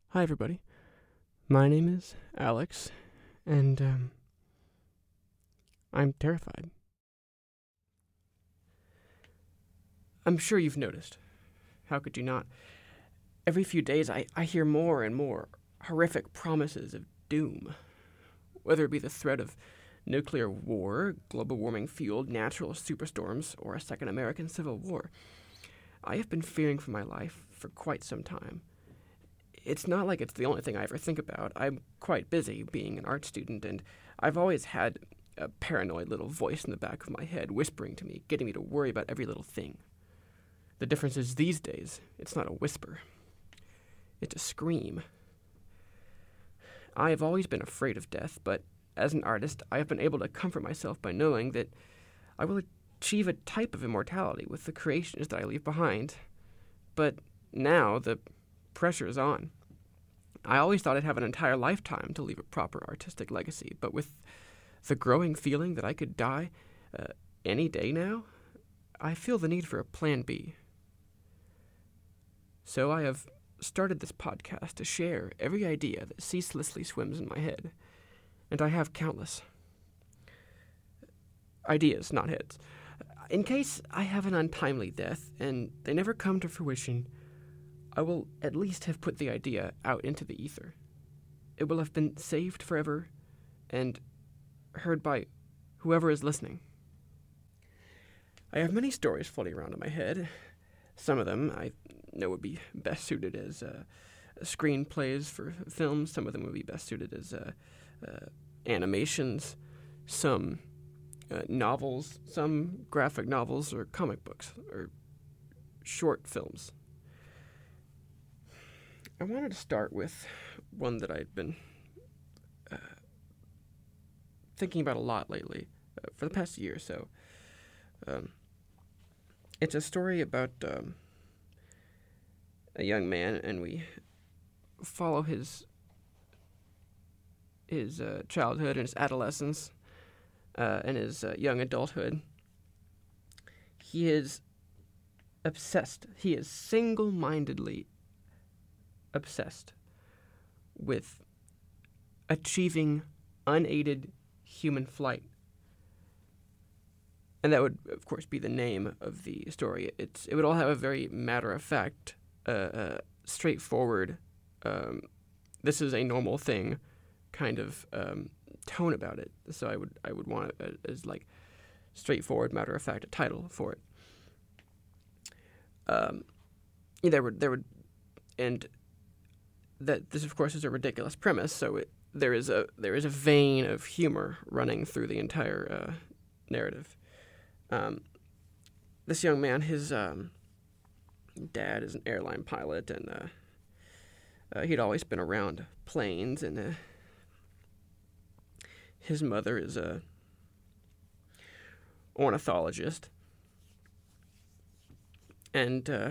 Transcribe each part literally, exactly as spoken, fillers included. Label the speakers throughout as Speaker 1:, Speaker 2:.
Speaker 1: Hi, everybody. My name is Alex, and um, I'm terrified. I'm sure you've noticed. How could you not? Every few days, I, I hear more and more horrific promises of doom. Whether it be the threat of nuclear war, global warming fueled natural superstorms, or a second American Civil War, I have been fearing for my life for quite some time. It's not like it's the only thing I ever think about. I'm quite busy being an art student, and I've always had a paranoid little voice in the back of my head whispering to me, getting me to worry about every little thing. The difference is these days, it's not a whisper. It's a scream. I have always been afraid of death, but as an artist, I have been able to comfort myself by knowing that I will achieve a type of immortality with the creations that I leave behind. But now the pressure is on. I always thought I'd have an entire lifetime to leave a proper artistic legacy, but with the growing feeling that I could die uh, any day now, I feel the need for a plan B. So I have started this podcast to share every idea that ceaselessly swims in my head, and I have countless. Ideas, not heads. In case I have an untimely death and they never come to fruition, I will at least have put the idea out into the ether. It will have been saved forever and heard by whoever is listening. I have many stories floating around in my head. Some of them I know would be best suited as uh, screenplays for films. Some of them would be best suited as uh, uh, animations. Some uh, novels. Some graphic novels or comic books or short films. I wanted to start with one that I've been uh, thinking about a lot lately, uh, for the past year or so. Um, it's a story about um, a young man, and we follow his his uh, childhood and his adolescence uh, and his uh, young adulthood. He is obsessed. He is single-mindedly obsessed with achieving unaided human flight. And that would, of course, be the name of the story. It's it would all have a very matter-of-fact, uh, uh, straightforward, um, this is a normal thing kind of um, tone about it. So I would I would want it as like straightforward, matter-of-fact, a title for it. Um, there would there would and. That this, of course, is a ridiculous premise. So it, there is a there is a vein of humor running through the entire uh, narrative. Um, this young man, his um, dad is an airline pilot, and uh, uh, he'd always been around planes. And uh, his mother is a ornithologist, and uh,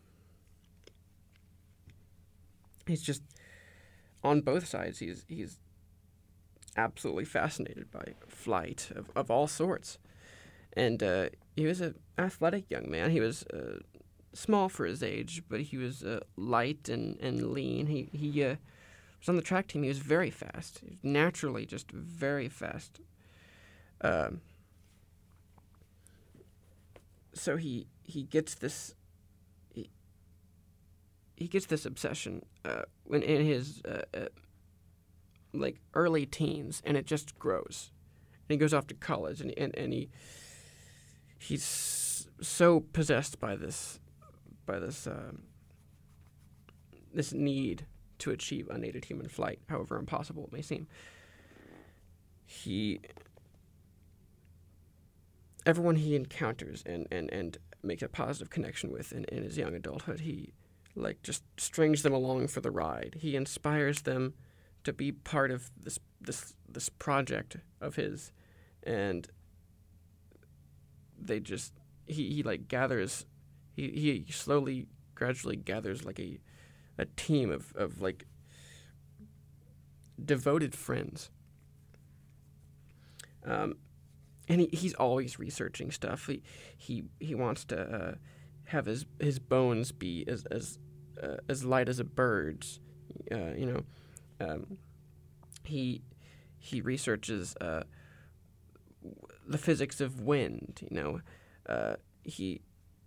Speaker 1: he's just on both sides. He's he's absolutely fascinated by flight of, of all sorts, and uh, he was an athletic young man. He was uh, small for his age, but he was uh, light and, and lean. He he uh, was on the track team. He was very fast. He was naturally just very fast. Um, so he he gets this. He gets this obsession uh, when in his uh, uh, like early teens, and it just grows. And he goes off to college, and and, and he he's so possessed by this by this um, this need to achieve unaided human flight, however impossible it may seem. He everyone he encounters and, and, and makes a positive connection with in, in his young adulthood, he like just strings them along for the ride. He inspires them to be part of this this this project of his, and they just he, he like gathers he, he slowly gradually gathers like a a team of, of like devoted friends. Um, and he, he's always researching stuff. He he he wants to uh, have his his bones be as as uh, as light as a bird's. Uh, you know, um, he he researches uh, the physics of wind. You know, uh, he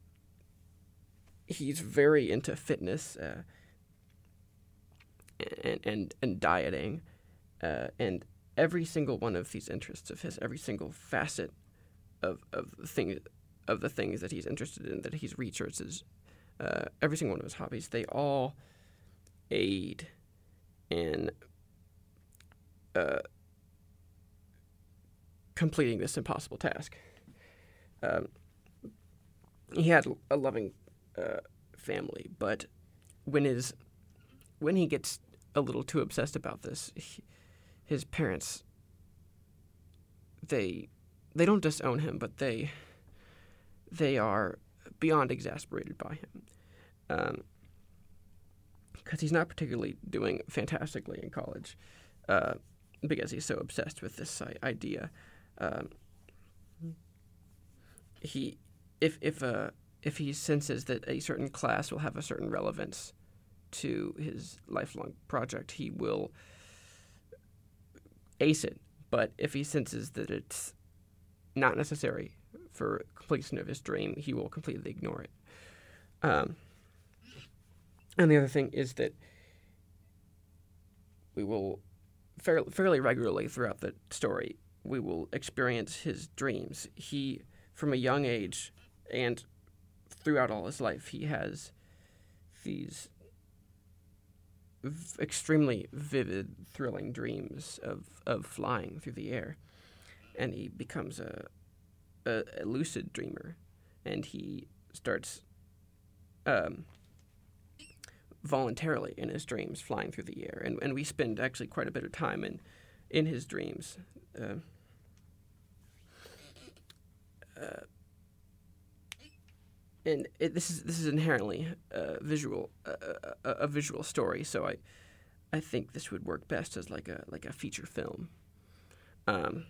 Speaker 1: he's very into fitness uh, and and and dieting, uh, and every single one of these interests of his, every single facet of of the things of the things that he's interested in, that he's researches, uh, every single one of his hobbies, they all aid in uh, completing this impossible task. Um, he had a loving uh, family, but when his when he gets a little too obsessed about this, he, his parents they they don't disown him, but they they are beyond exasperated by him. Um, because he's not particularly doing fantastically in college, uh, because he's so obsessed with this idea. Um, he, if if uh, if he senses that a certain class will have a certain relevance to his lifelong project, he will ace it. But if he senses that it's not necessary for completion of his dream, he will completely ignore it. Um, And the other thing is that we will, fairly, fairly regularly throughout the story, we will experience his dreams. He, from a young age and throughout all his life, he has these v- extremely vivid, thrilling dreams of, of flying through the air. And he becomes a, a, a lucid dreamer, and he starts... Um, voluntarily in his dreams flying through the air, and and we spend actually quite a bit of time in in his dreams. Uh, uh, and it, this is this is inherently a visual uh, a, a visual story, so I I think this would work best as like a like a feature film. Um,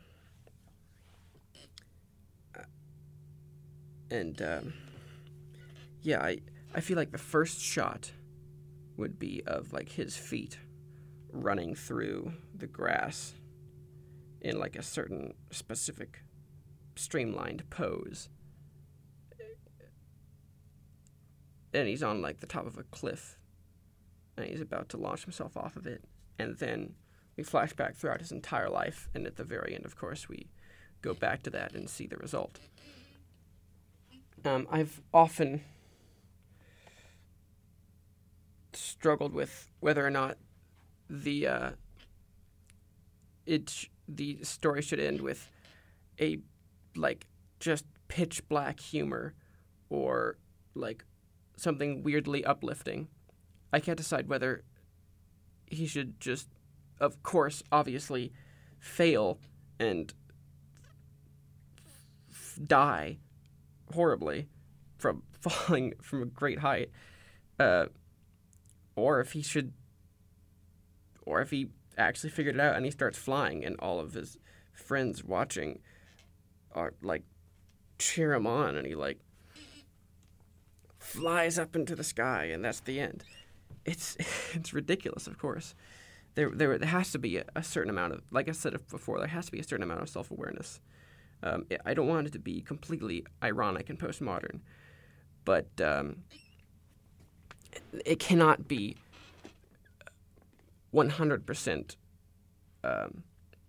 Speaker 1: and um, yeah, I I feel like the first shot would be of like his feet running through the grass in like a certain specific streamlined pose. And he's on like the top of a cliff and he's about to launch himself off of it. And then we flash back throughout his entire life, and at the very end, of course, we go back to that and see the result. Um, I've often struggled with whether or not the uh, it sh- the story should end with a like just pitch black humor or like something weirdly uplifting. I can't decide whether he should just, of course, obviously, fail and f- die horribly from falling from a great height. Uh, Or if he should, or if he actually figured it out and he starts flying and all of his friends watching are like cheer him on and he like flies up into the sky and that's the end. It's it's ridiculous, of course. There there, there has to be a, a certain amount of, like I said before, there has to be a certain amount of self-awareness. Um, I don't want it to be completely ironic and postmodern, but um, it cannot be one hundred percent um,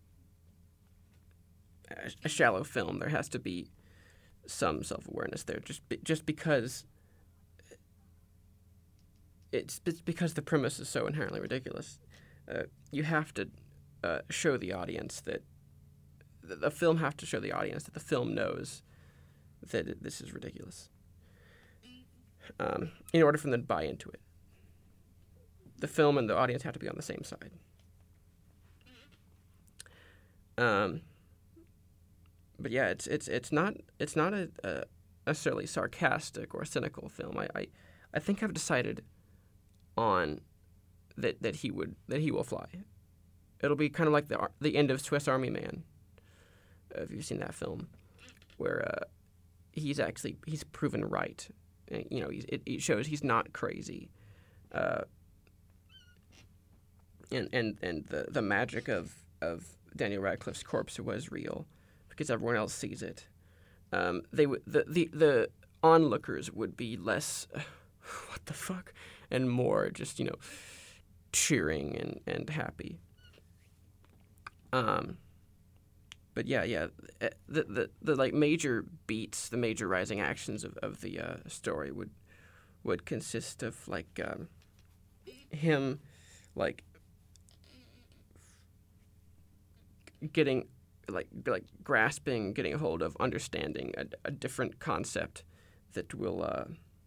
Speaker 1: a, a shallow film. There has to be some self-awareness there, just be, just because it's, it's because the premise is so inherently ridiculous. Uh, you have to uh, show the audience that the, the film have to show the audience that the film knows that it, this is ridiculous. Um, in order for them to buy into it. The film and the audience have to be on the same side. Um, but yeah, it's it's it's not it's not a, a necessarily sarcastic or cynical film. I, I I think I've decided on that that he would that he will fly. It'll be kind of like the the end of Swiss Army Man. Uh, if you've seen that film, where uh, he's actually he's proven right. You know, he's, it, it shows he's not crazy. Uh, and and, and the, the magic of, of Daniel Radcliffe's corpse was real because everyone else sees it. Um, they would the, the the onlookers would be less uh, what the fuck and more just, you know, cheering and, and happy. Um, but yeah, yeah, the, the the like major beats, the major rising actions of, of the uh, story would would consist of like um, him like getting like like grasping, getting a hold of, understanding a, a different concept that will uh,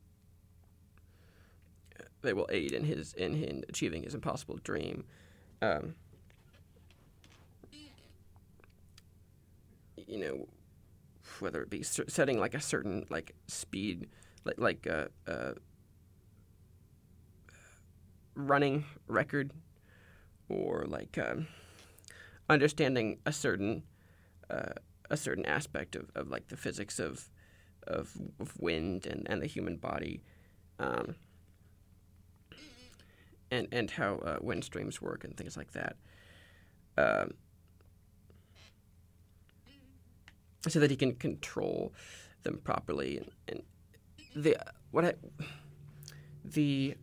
Speaker 1: that will aid in his in, in achieving his impossible dream. Um, you know, whether it be setting like a certain like speed, like like a, a running record, or like um, understanding a certain uh, a certain aspect of, of like the physics of of, of wind and, and the human body, um, and and how uh, wind streams work and things like that. Um, so that he can control them properly, and, and the what I, the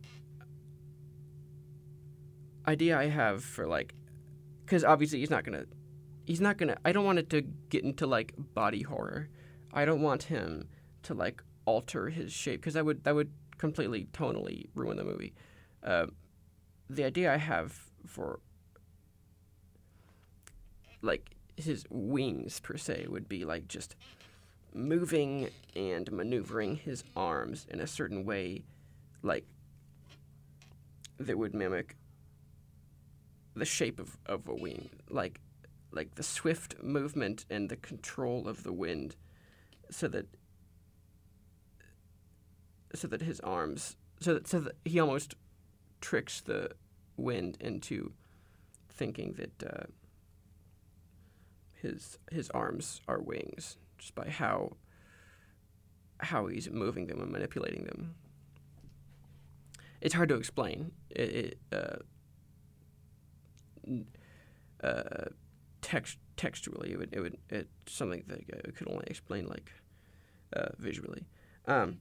Speaker 1: idea I have for like, because obviously he's not gonna, he's not gonna. I don't want it to get into like body horror. I don't want him to like alter his shape because that would that would completely tonally ruin the movie. Uh, the idea I have for like his wings per se would be like just moving and maneuvering his arms in a certain way, like that would mimic the shape of, of a wing, like like the swift movement and the control of the wind, so that so that his arms so that so that he almost tricks the wind into thinking that uh, his his arms are wings just by how how he's moving them and manipulating them. It's hard to explain. It, it uh, uh, text textually, it would it would it's something that I could only explain like uh, visually. Um,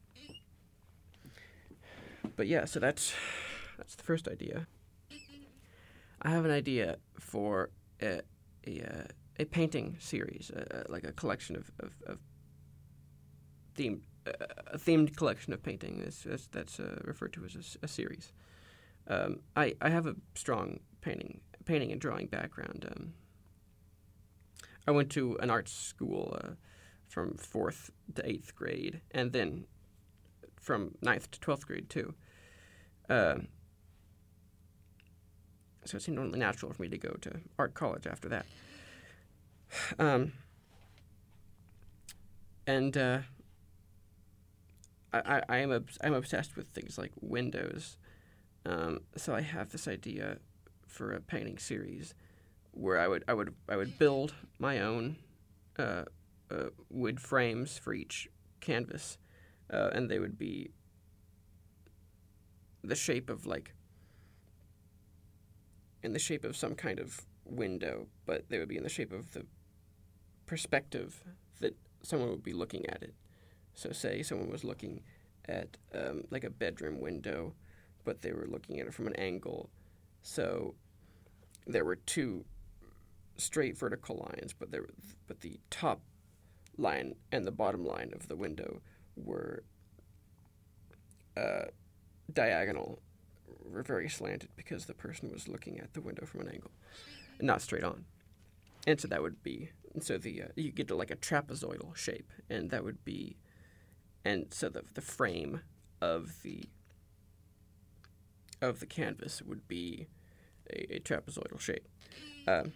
Speaker 1: but yeah, so that's that's the first idea. I have an idea for a a, a painting series, uh, like a collection of of, of themed uh, a themed collection of painting. That's that's, that's uh, referred to as a, a series. Um, I I have a strong painting painting and drawing background. Um, I went to an art school uh, from fourth to eighth grade, and then from ninth to twelfth grade too. Uh, so it seemed only natural for me to go to art college after that. Um, and uh, I, I, I am obs- I'm obsessed with things like windows. Um, so I have this idea for a painting series where I would I would I would build my own uh, uh, wood frames for each canvas, uh, and they would be the shape of like in the shape of some kind of window, but they would be in the shape of the perspective that someone would be looking at it. So say someone was looking at um, like a bedroom window, but they were looking at it from an angle. So there were two straight vertical lines, but there but the top line and the bottom line of the window were uh, diagonal, were very slanted because the person was looking at the window from an angle, and not straight on. And so that would be, and so the uh, you get to like a trapezoidal shape, and that would be, and so the the frame of the of the canvas would be a, a trapezoidal shape. Um,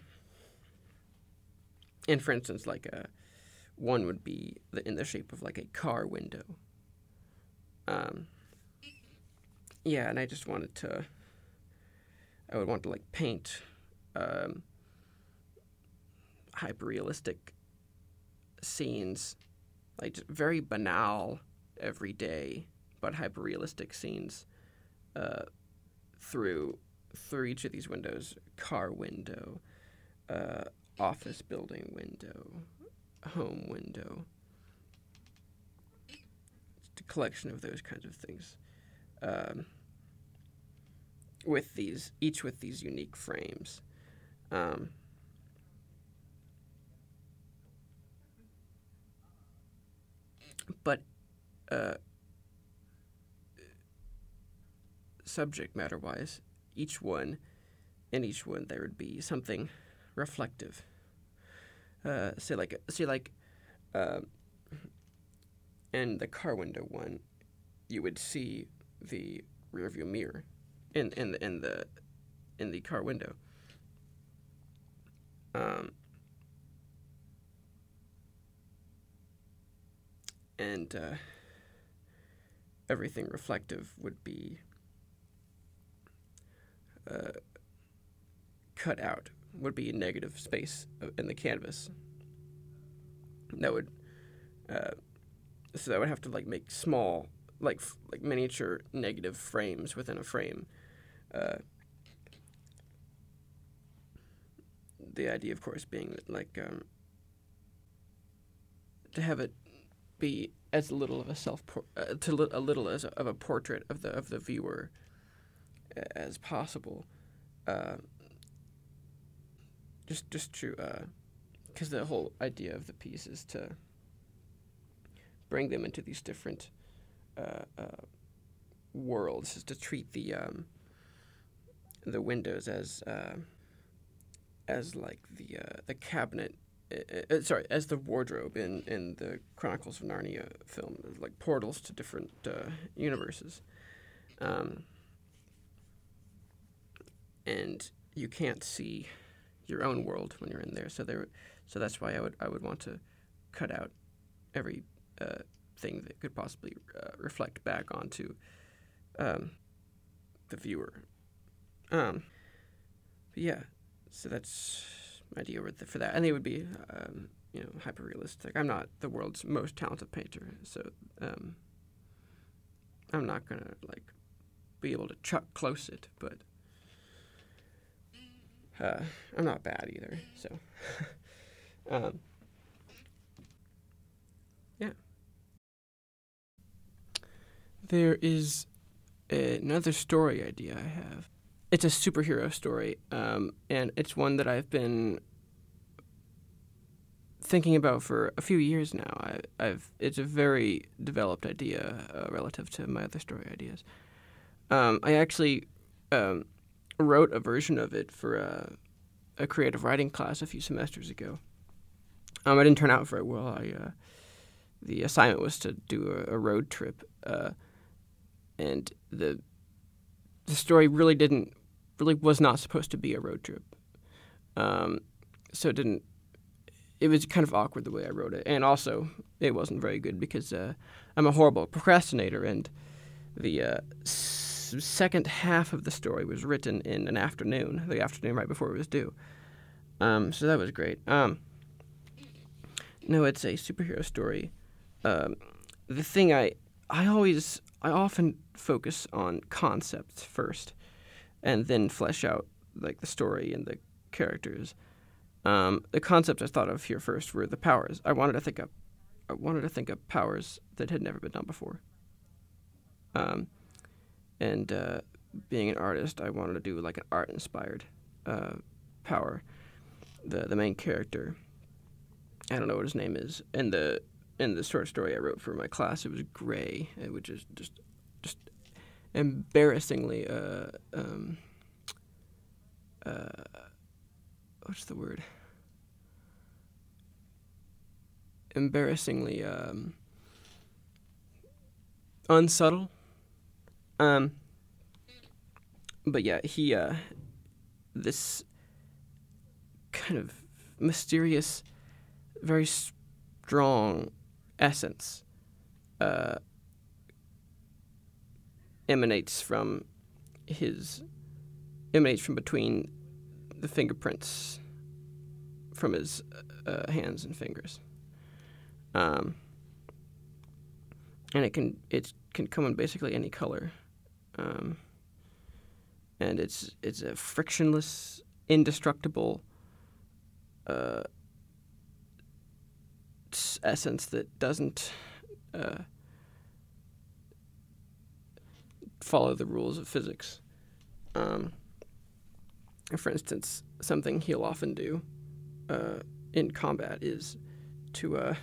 Speaker 1: and for instance, like a one would be the, in the shape of like a car window. Um, yeah, and I just wanted to, I would want to like paint um, hyper-realistic scenes, like just very banal, everyday, but hyper-realistic scenes uh, through through each of these windows: car window, uh, office building window, home window. It's a collection of those kinds of things, um, with these each with these unique frames. Um, but uh, subject matter wise, each one, in each one there would be something reflective. Uh, say like say like, uh, in the car window one, you would see the rearview mirror, in in the in the in the car window. Um, and uh, everything reflective would be uh, cut out, would be a negative space in the canvas. That would, uh, so that would have to like make small, like like miniature negative frames within a frame. Uh, the idea, of course, being that like um, to have it be as little of a self uh, to li- a little as a, of a portrait of the of the viewer as possible. Uh, just just to because uh, the whole idea of the piece is to bring them into these different uh, uh, worlds, is to treat the um, the windows as uh, as like the uh, the cabinet. Uh, sorry, as the wardrobe in, in the Chronicles of Narnia film, like portals to different uh, universes, um, and you can't see your own world when you're in there. So there, so that's why I would I would want to cut out every uh, thing that could possibly uh, reflect back onto um, the viewer. Um, but yeah, so that's my idea for that, and they would be, um, you know, hyper realistic. I'm not the world's most talented painter, so um, I'm not gonna like be able to chuck close it, but uh, I'm not bad either. So, um, yeah. There is another story idea I have. It's a superhero story, um, and it's one that I've been thinking about for a few years now. I, I've it's a very developed idea uh, relative to my other story ideas. Um, I actually um, wrote a version of it for a, a creative writing class a few semesters ago. Um, it didn't turn out very well. I uh, the assignment was to do a, a road trip, uh, and the the story really didn't really was not supposed to be a road trip. Um, so it didn't. It was kind of awkward the way I wrote it, and also it wasn't very good because uh, I'm a horrible procrastinator, and the uh, s- second half of the story was written in an afternoon, the afternoon right before it was due. Um, so that was great. Um, no, it's a superhero story. Um, the thing I I always I often focus on concepts first, and then flesh out like the story and the characters. Um, the concepts I thought of here first were the powers. I wanted to think of, I wanted to think of powers that had never been done before. Um, and uh, being an artist, I wanted to do like an art-inspired uh, power. The the main character, I don't know what his name is. In the in the short story I wrote for my class, it was Gray, which is just just embarrassingly uh, um, uh, what's the word? Embarrassingly um, unsubtle. Um, but yeah, he, uh, this kind of mysterious, very strong essence uh, emanates from his, emanates from between the fingerprints from his uh, hands and fingers. Um, and it can it can come in basically any color, um, and it's it's a frictionless, indestructible uh, essence that doesn't uh, follow the rules of physics. Um, for instance, something he'll often do uh, in combat is to uh,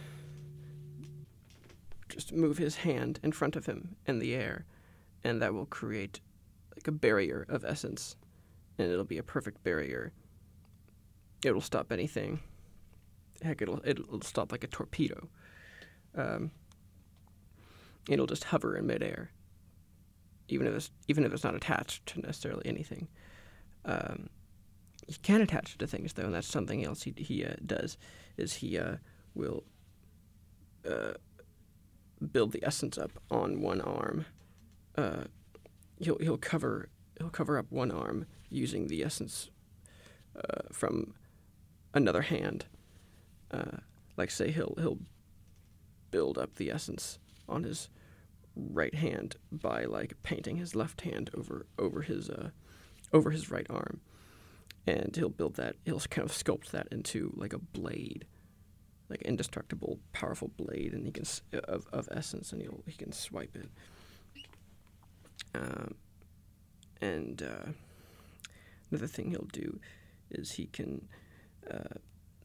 Speaker 1: just move his hand in front of him in the air, and that will create like a barrier of essence, and it'll be a perfect barrier. It'll stop anything. Heck, it'll it'll stop like a torpedo. Um, it'll just hover in midair, even if it's even if it's not attached to necessarily anything. Um, he can attach it to things though, and that's something else he he uh, does. Is he uh, will uh, build the essence up on one arm. Uh, he'll he'll cover he'll cover up one arm using the essence uh, from another hand. Uh, like say he'll he'll build up the essence on his right hand by like painting his left hand over over his uh, over his right arm, and he'll build that he'll kind of sculpt that into like a blade, like indestructible, powerful blade, and he can of of essence, and he'll he can swipe it. Um, and uh, another thing he'll do is he can uh,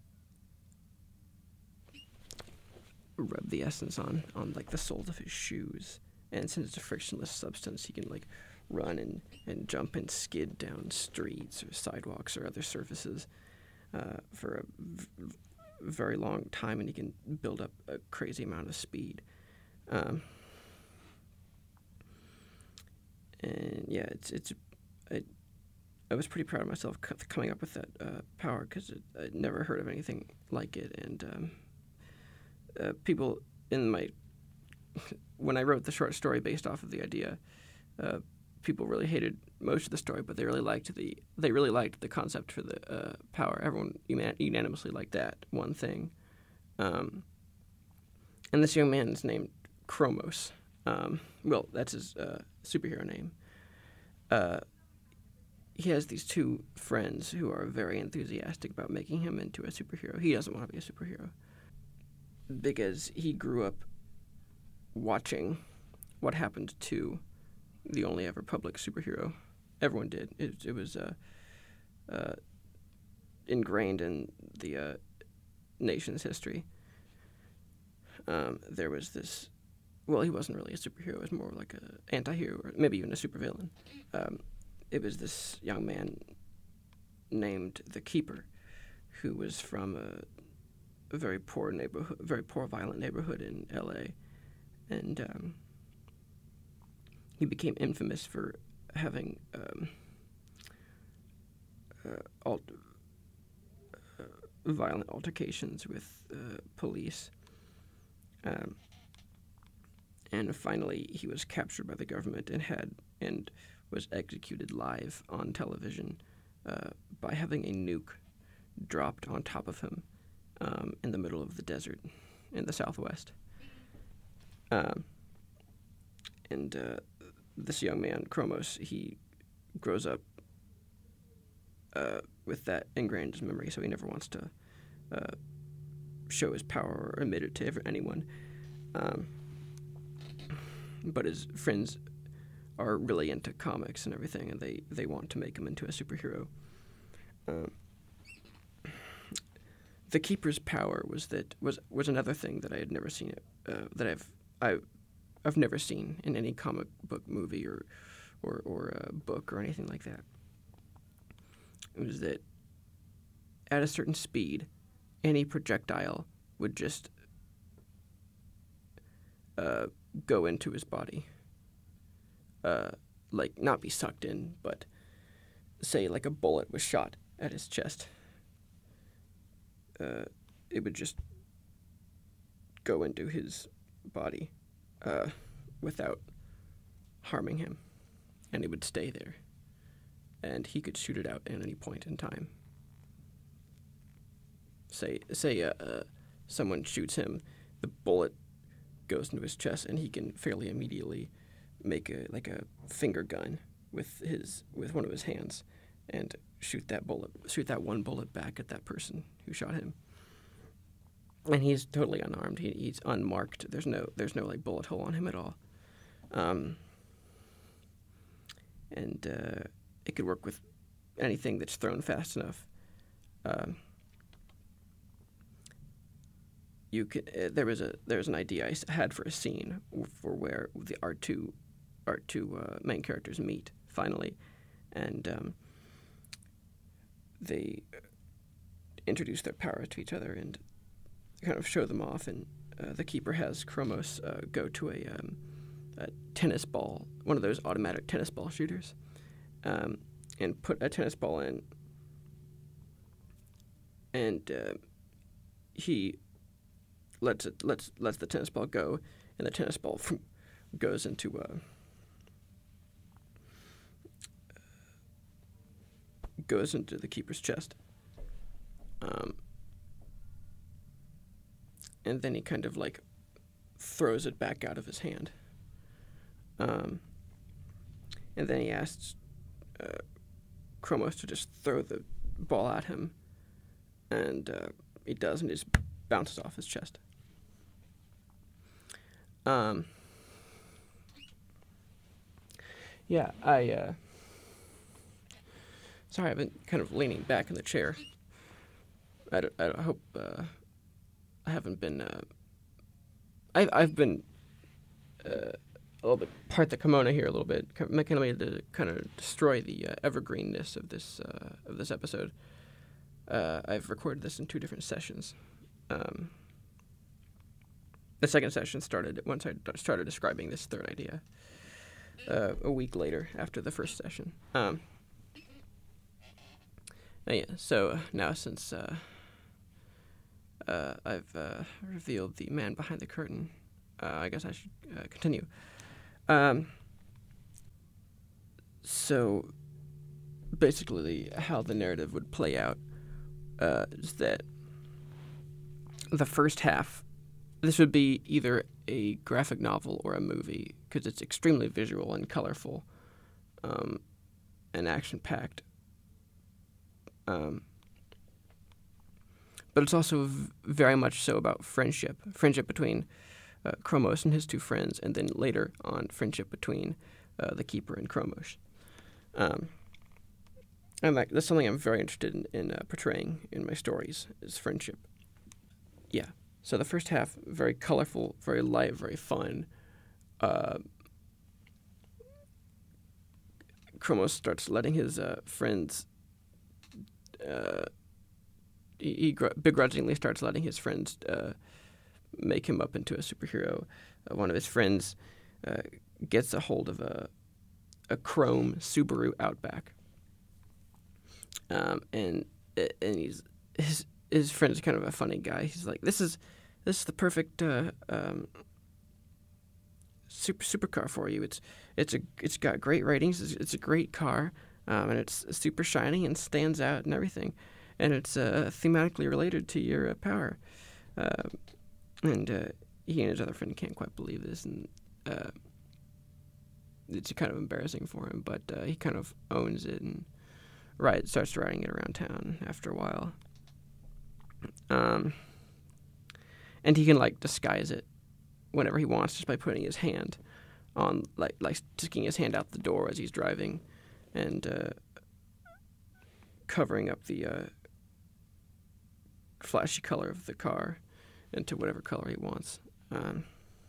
Speaker 1: rub the essence on, on like the soles of his shoes, and since it's a frictionless substance, he can like run and, and jump and skid down streets or sidewalks or other surfaces uh, for a v- very long time, and he can build up a crazy amount of speed. Um, and yeah, it's it's I, I was pretty proud of myself c- coming up with that uh, power, because I'd never heard of anything like it, and um, uh, people in my when I wrote the short story based off of the idea, uh, people really hated most of the story, but they really liked the they really liked the concept for the uh, power. Everyone unanimously liked that one thing. Um, and this young man is named Chromos. Um, well, that's his uh, superhero name. Uh, he has these two friends who are very enthusiastic about making him into a superhero. He doesn't want to be a superhero because he grew up watching what happened to the only ever public superhero. Everyone did. It, it was uh, uh, ingrained in the uh, nation's history. Um, there was this. Well, he wasn't really a superhero. It was more like an anti-hero, or maybe even a supervillain. Um, it was this young man named the Keeper, who was from a, a very poor neighborhood, very poor, violent neighborhood in L A, and um, he became infamous for having um, uh, alt- uh, violent altercations with uh, police. Um, and finally, he was captured by the government and had and was executed live on television uh, by having a nuke dropped on top of him um, in the middle of the desert in the Southwest. Um, and uh, this young man, Chromos, he grows up uh, with that ingrained in his memory, so he never wants to uh, show his power or admit it to ever, anyone. Um, but his friends are really into comics and everything, and they, they want to make him into a superhero. Um, the Keeper's power was that was was another thing that I had never seen. Uh, that I've I I've never seen in any comic book movie or or or uh, book or anything like that. It was that at a certain speed, any projectile would just uh, go into his body. Uh, like, not be sucked in, but say like a bullet was shot at his chest. Uh, it would just go into his body uh, without harming him, and it would stay there, and he could shoot it out at any point in time. Say, say uh, uh, someone shoots him, the bullet goes into his chest, and he can fairly immediately make a like a finger gun with his with one of his hands and shoot that bullet, shoot that one bullet back at that person who shot him. And he's totally unarmed. He, he's unmarked. There's no there's no like bullet hole on him at all. Um, and uh, it could work with anything that's thrown fast enough. Um, you could. Uh, there was a there was an idea I had for a scene for where the our two our two uh, main characters meet finally, and um, they introduce their power to each other and kind of show them off. And uh, the keeper has Chromos uh, go to a, um, a tennis ball, one of those automatic tennis ball shooters, um, and put a tennis ball in. And uh, he lets it lets lets the tennis ball go, and the tennis ball goes into a goes into the keeper's chest. Um, and then he kind of like throws it back out of his hand. Um, and then he asks uh, Chromos to just throw the ball at him, and uh, he does, and it just bounces off his chest. Um, yeah, I. Uh, sorry, I've been kind of leaning back in the chair. I, don't, I, don't, I hope uh, I haven't been. Uh, I've I've been uh, a little bit part the kimono here a little bit, kind of made to kind of destroy the uh, evergreenness of this uh, of this episode. Uh, I've recorded this in two different sessions. Um, the second session started once I started describing this third idea. Uh, a week later, after the first session. Um, oh yeah. So now, since uh, uh, I've uh, revealed the man behind the curtain, uh, I guess I should uh, continue. Um, so basically, how the narrative would play out uh, is that the first half, this would be either a graphic novel or a movie, because it's extremely visual and colorful, um, and action-packed. Um, but it's also v- very much so about friendship, friendship between uh, Chromos and his two friends, and then later on, friendship between uh, the Keeper and Chromos. Um, and that, that's something I'm very interested in, in uh, portraying in my stories, is friendship. Yeah. So the first half, very colorful, very light, very fun. Uh, Chromos starts letting his uh, friends, uh, he, he gr- begrudgingly starts letting his friends uh, make him up into a superhero. Uh, one of his friends uh, gets a hold of a a chrome Subaru Outback, um, and and he's his his friend's kind of a funny guy. He's like, this is. This is the perfect uh, um, super supercar for you. It's it's a it's got great ratings. It's, it's a great car, um, and it's super shiny and stands out and everything. And it's uh, thematically related to your uh, power. Uh, and uh, he and his other friend can't quite believe this, and uh, it's kind of embarrassing for him. But uh, he kind of owns it and ride, starts riding it around town after a while. Um. And he can, like, disguise it whenever he wants just by putting his hand on, like, like sticking his hand out the door as he's driving and uh, covering up the uh, flashy color of the car into whatever color he wants. Um,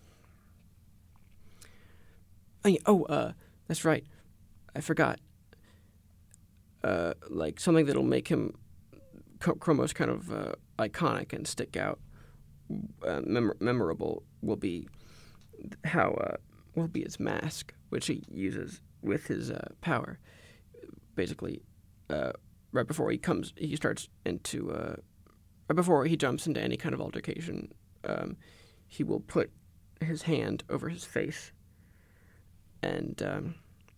Speaker 1: oh, yeah, oh uh, that's right. I forgot. Uh, like, something that'll make him, Chromos, kind of uh, iconic and stick out. Uh, mem- memorable will be how uh, will be his mask, which he uses with his uh, power. Basically, uh, right before he comes, he starts into uh, right before he jumps into any kind of altercation, um, he will put his hand over his face and um,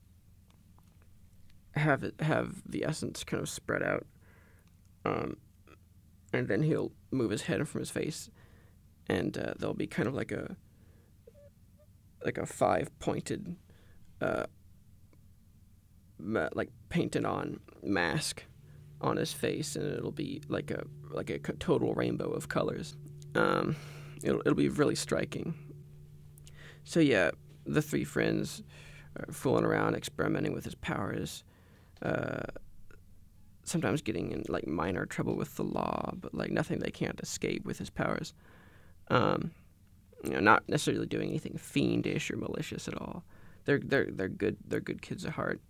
Speaker 1: have it have the essence kind of spread out, um, and then he'll move his head from his face. And uh, there'll be kind of like a like a five-pointed uh, uh, like painted on mask on his face, and it'll be like a like a total rainbow of colors. Um, it'll it'll be really striking. So yeah, the three friends are fooling around, experimenting with his powers. Uh, sometimes getting in like minor trouble with the law, but like nothing they can't escape with his powers. Um, you know, not necessarily doing anything fiendish or malicious at all. They're they're they're good. They're good kids at heart.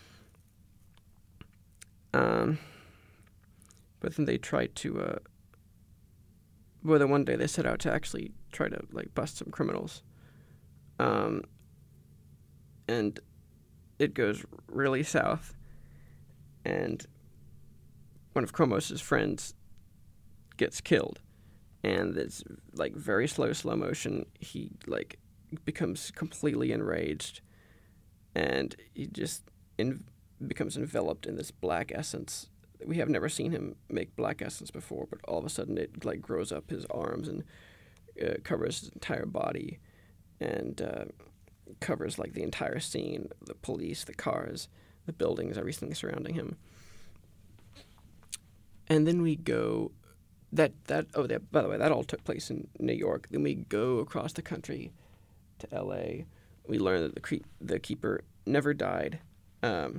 Speaker 1: Um, but then they try to. Uh, well, then one day they set out to actually try to like bust some criminals. Um, and it goes really south, and one of Chromos' friends gets killed, and it's like very slow, slow motion. He like becomes completely enraged, and he just in, becomes enveloped in this black essence. We have never seen him make black essence before, but all of a sudden it like grows up his arms and uh, covers his entire body, and uh, covers like the entire scene, the police, the cars, the buildings, everything surrounding him. And then we go, that, that oh, that, by the way, that all took place in New York. Then we go across the country to L A. We learn that the cre- the keeper never died. Um,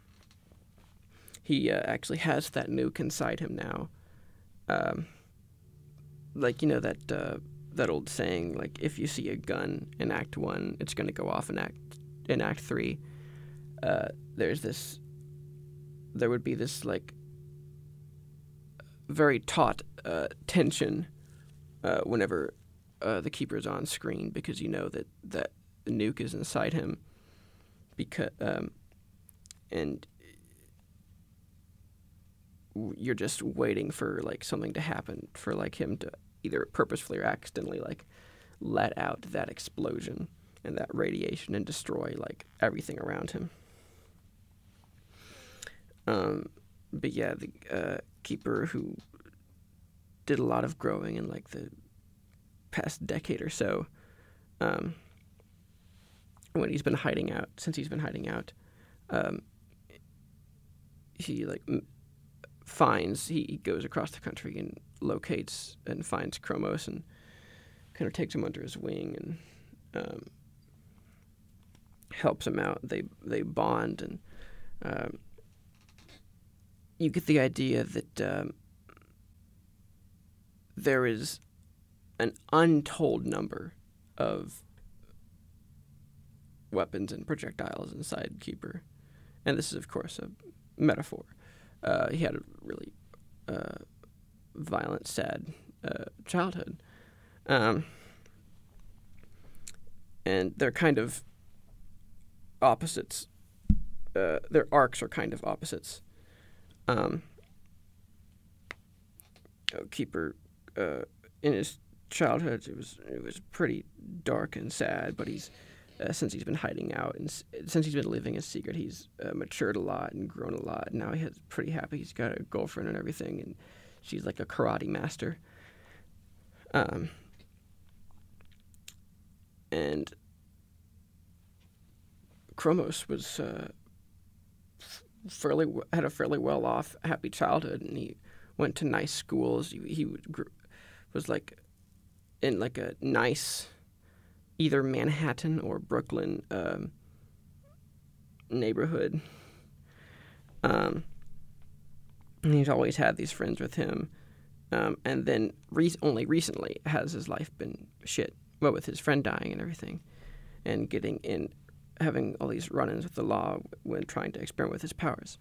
Speaker 1: he uh, actually has that nuke inside him now. Um, like, you know, that uh, that old saying, like, if you see a gun in Act One, it's going to go off in Act in Act Three. Uh, there's this, there would be this, like, very taut uh, tension uh, whenever uh, the keeper's on screen, because you know that, that the nuke is inside him, because um, and you're just waiting for like something to happen, for like him to either purposefully or accidentally like let out that explosion and that radiation and destroy like everything around him. Um, but yeah, the uh, keeper, who did a lot of growing in like the past decade or so, um, when he's been hiding out, since he's been hiding out, um, he like m- finds, he, he goes across the country and locates and finds Chromos and kind of takes him under his wing and um, helps him out. They they bond, and um, you get the idea that um, there is an untold number of weapons and projectiles inside Keeper. And this is, of course, a metaphor. Uh, he had a really uh, violent, sad uh, childhood. Um, and they're kind of opposites. Uh, their arcs are kind of opposites. Um, Keeper, uh, in his childhood, it was it was pretty dark and sad, but he's Uh, since he's been hiding out and s- since he's been living in secret, he's uh, matured a lot and grown a lot. Now he's pretty happy. He's got a girlfriend and everything, and she's like a karate master. Um, and Chromos was uh, fairly had a fairly well off, happy childhood, and he went to nice schools. He, he gr- was like in like a nice, either Manhattan or Brooklyn um, neighborhood. Um, and he's always had these friends with him. Um, and then re- only recently has his life been shit, well, with his friend dying and everything, and getting in, having all these run-ins with the law when trying to experiment with his powers.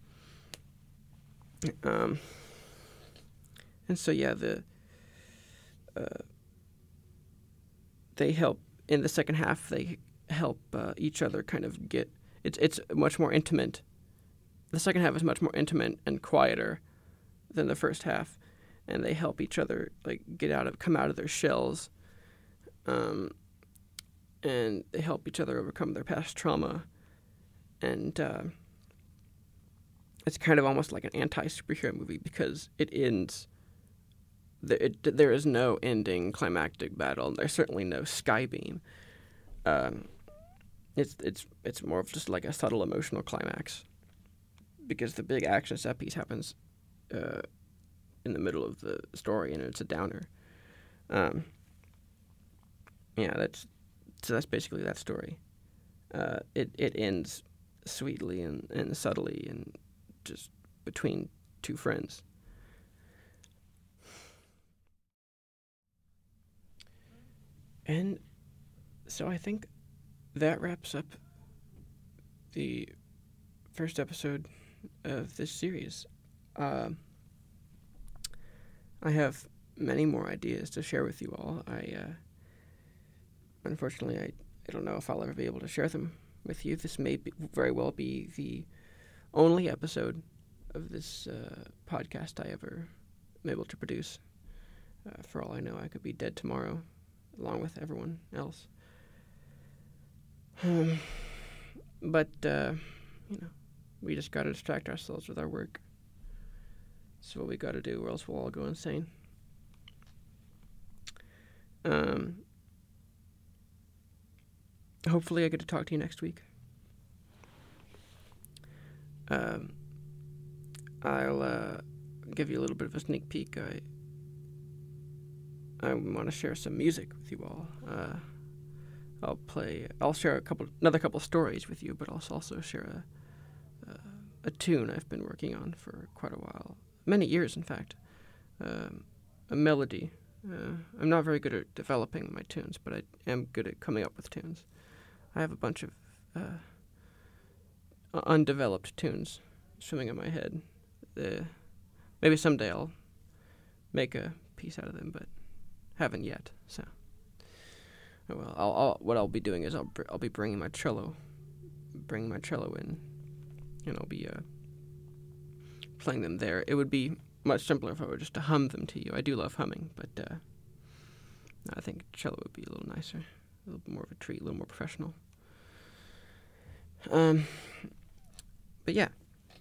Speaker 1: Um, and so, yeah, the uh, they help. In the second half, they help uh, each other kind of get... It's it's much more intimate. The second half is much more intimate and quieter than the first half, and they help each other like get out of, come out of their shells, um, and they help each other overcome their past trauma, and uh, it's kind of almost like an anti-superhero movie because it ends... There, it, there is no ending climactic battle. There's certainly no skybeam. Um, it's it's it's more of just like a subtle emotional climax. because the big action set piece happens uh, in the middle of the story, and it's a downer. Um, yeah, that's so that's basically that story. Uh, it it ends sweetly and, and subtly and just between two friends. And so I think that wraps up the first episode of this series. Uh, I have many more ideas to share with you all. I, uh, unfortunately, I, I don't know if I'll ever be able to share them with you. This may be, very well be the only episode of this uh, podcast I ever am able to produce. Uh, for all I know, I could be dead tomorrow, along with everyone else. Um, but, uh, you know, we just gotta distract ourselves with our work. That's what we gotta do, or else we'll all go insane. Um, hopefully I get to talk to you next week. Um, I'll uh, give you a little bit of a sneak peek. I I want to share some music with you all. Uh, I'll play. I'll share a couple, another couple stories with you, but I'll also share a, a a tune I've been working on for quite a while, many years, in fact. Um, a melody. Uh, I'm not very good at developing my tunes, but I am good at coming up with tunes. I have a bunch of uh, undeveloped tunes swimming in my head. Uh, maybe someday I'll make a piece out of them, but haven't yet. So, oh well, I'll, I'll, what I'll be doing is I'll br- I'll be bringing my cello, bringing my cello in, and I'll be uh, playing them there. It would be much simpler if I were just to hum them to you. I do love humming, but uh, I think cello would be a little nicer, a little more of a treat, a little more professional. Um, but yeah.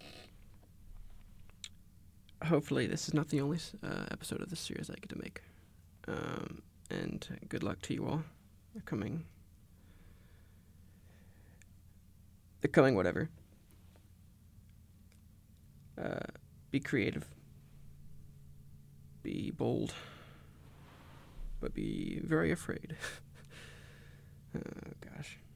Speaker 1: Hopefully this is not the only uh, episode of this series I get to make. Um, and good luck to you all. The coming... The coming whatever. Uh, be creative. Be bold. But be very afraid. Oh, gosh.